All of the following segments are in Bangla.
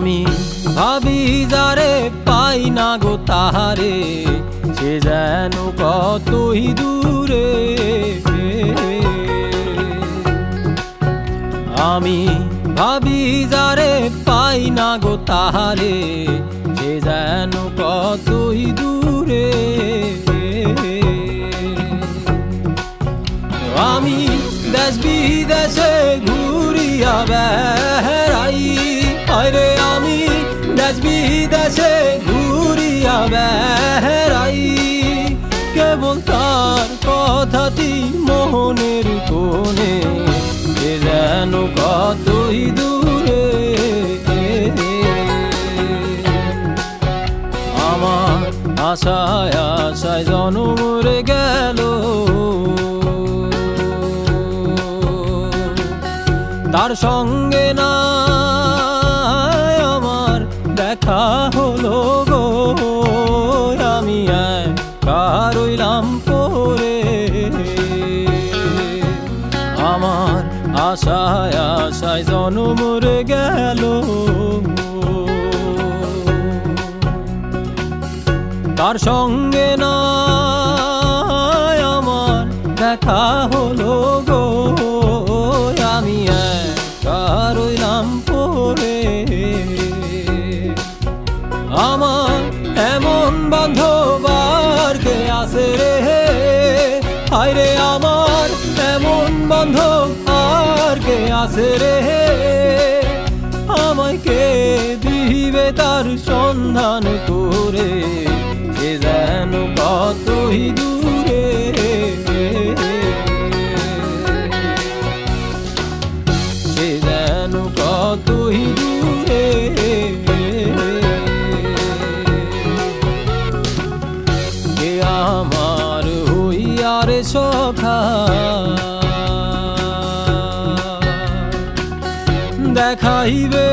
আমি ভাবি যারে পাই না গো তাহারে, সে যেন কতই দূরে। আমি ভাবি যারে পাই না গো তাহারে, সে যেন কতই দূরে। আমি দেশ বিদেশে ঘুরিয়া বেড়াই, আরে আমি দেশ বিদেশে ঘুরিয়া বেড়াই, কেবল তার কথাটি মনের কোণে, সে যেন কতই দূরে। আমার আশায় আশায় জনম রে গেল, তার সঙ্গে না আমার দেখা হলো গো। আমি একা রইলাম পড়ে, আমার আশায় আশায় জনম রে গেল, তার সঙ্গে না আমার দেখা হলো গো। আমি একা রইলাম পড়ে, আমার এমন বান্ধব আর কে আছে রে, হায় রে আমার এমন বান্ধব আর কে আছে রে, আমায় কে দিবে তার সন্ধান করে, সে যেন কতই দূরে। সে যেন কতই দূরে। কে আমার হইয়ারে সখা, দেখাইবে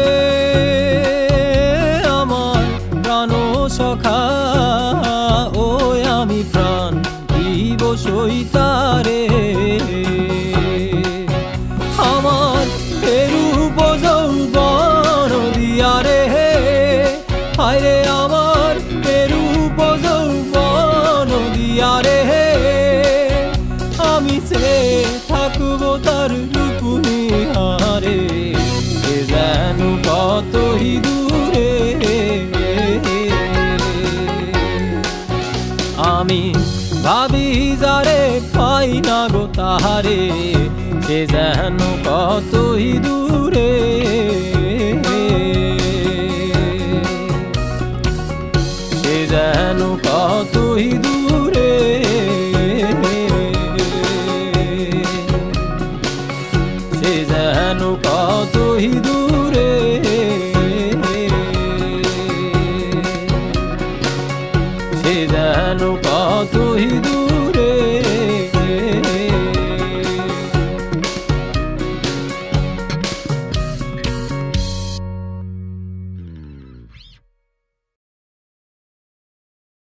আমার প্রাণ সখা, ও আমি প্রাণ দিব সইতারে। আমার এরূপ যৌবন দিয়া রে, হায় রে আমার এরূপ যৌবন দিয়া রে, আমি সে থাকবো তার রূপ নিহারে, সে যেন কতই দূরে। আমি ভাবি যারে পাই না গো তাহারে, সে যেন কতই দূরে। সে যেন কতই দূরে। সে যেন কতই দূরে।